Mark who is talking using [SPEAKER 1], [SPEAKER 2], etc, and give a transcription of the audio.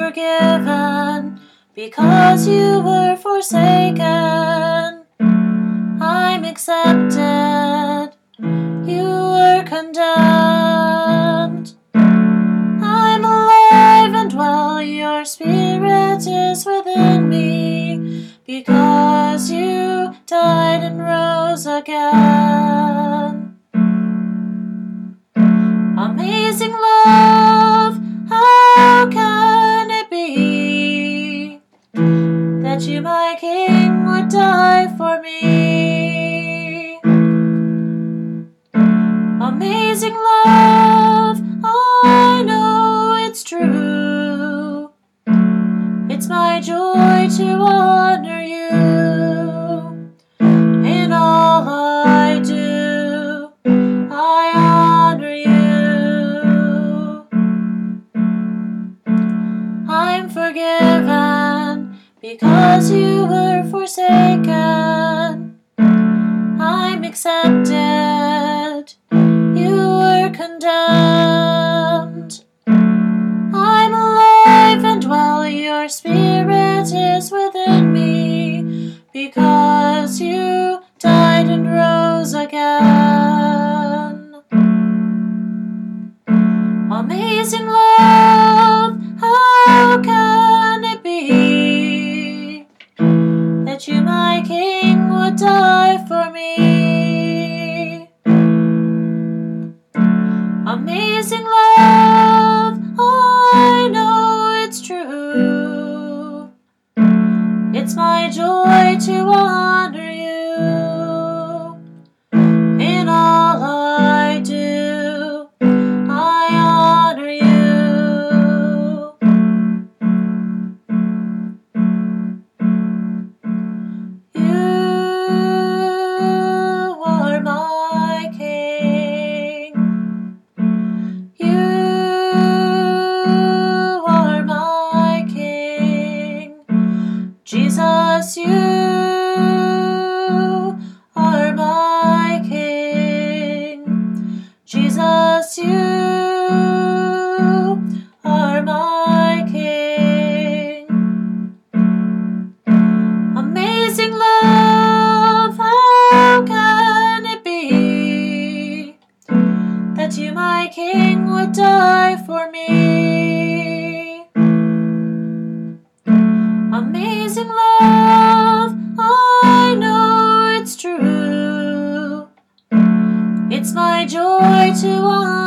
[SPEAKER 1] forgiven because you were forsaken. I'm accepted, you were condemned. I'm alive and well, your spirit is within me, because you died and rose again. Amazing love, how can it be that you, my King, would die for me? Amazing love, I know it's true. It's my joy to honor you. In all I do, I honor you. I'm forgiven because you were forsaken. I'm accepted, you were condemned. I'm alive and well, your spirit is within me, because you died and rose again. Amazing love, how can it be that you, my King, would die for me? Amazing love, I know it's true. It's my joy to honor you. In all I do, I honor you. You are my King. You are my King. Jesus, you are my King. Jesus, you are my King. Amazing love, how can it be that you, my King, would die for me? Amazing love, I know it's true. It's my joy to honor